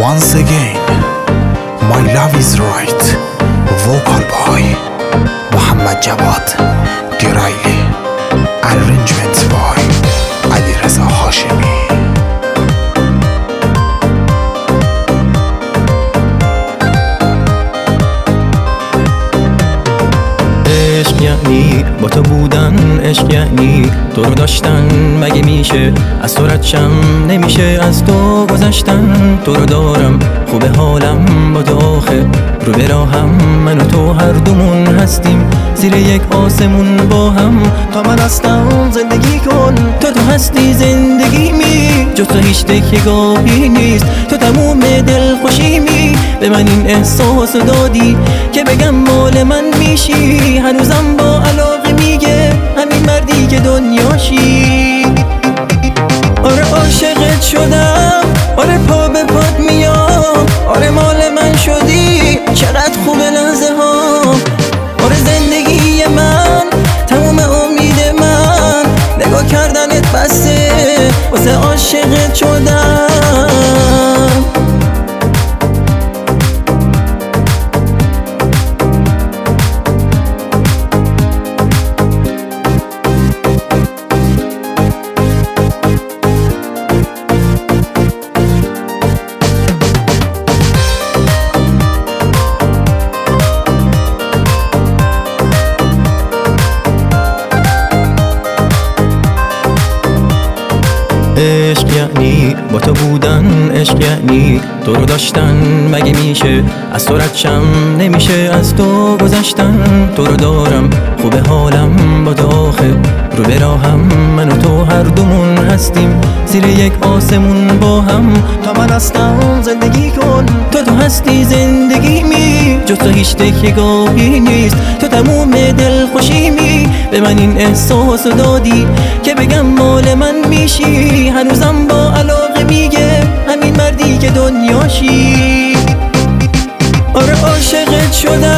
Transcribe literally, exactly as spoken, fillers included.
Once again, my love is right. Vocal by Muhammad Jawad Giraili. Arrangement by Alireza Hashemi. عشق یعنی با تو بودن، عشق یعنی تو رو داشتن. مگه میشه از تو رد شم؟ نمیشه از تو گذشتن. تو رو دارم خوبه حالم با تو آخه رو به راهم. من و تو هر دومون هستیم زیر یک آسمون با هم. تا من هستم زندگی کن، تا تو هستی زندگی می. جز تو هیچ دکگاهی نیست، تو تموم دل خوشیمی. به من این احساس دادی که بگم مال من میشی. هنوزم با علاقه میگه همین مردی که دنیاشی. آره عاشقت شدم، آره پا به پات میام. آره مال من شدی، چقدر خوبه لحظه ها. آره زندگی من، تموم امید من. نگاه کردنت بسه واسه عاشقت شدم. عشق یعنی با تو بودن، عشق یعنی تو رو داشتن. مگه میشه از تو رد شم؟ نمیشه از تو گذشتن. تو رو دارم خوبه حالم با تو آخه رو به راهم. من و تو هر دومون هستیم زیر یک آسمون با هم. تا من هستم زندگی کن، تا تو هستی زندگی می. جز تو هیچ دکگاهی نیست، تو تموم دل خوشیمی. به من این احساس دادی که بگم مال من میشی. هنوزم با علاقه میگه همین مردی که دنیاشی. آره عاشقت شدم،